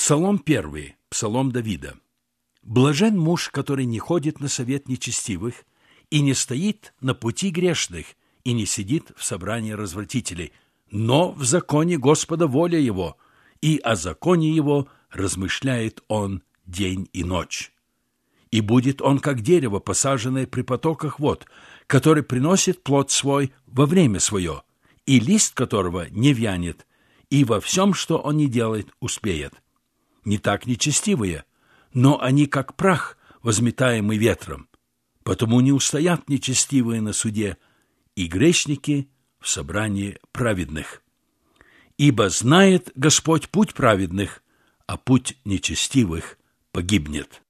Псалом 1, псалом Давида. «Блажен муж, который не ходит на совет нечестивых, и не стоит на пути грешных, и не сидит в собрании развратителей, но в законе Господа воля его, и о законе его размышляет он день и ночь. И будет он, как дерево, посаженное при потоках вод, который приносит плод свой во время свое, и лист которого не вянет, и во всем, что он не делает, успеет. Не так нечестивые, но они как прах, возметаемый ветром. Потому не устоят нечестивые на суде, и грешники в собрании праведных. Ибо знает Господь путь праведных, а путь нечестивых погибнет».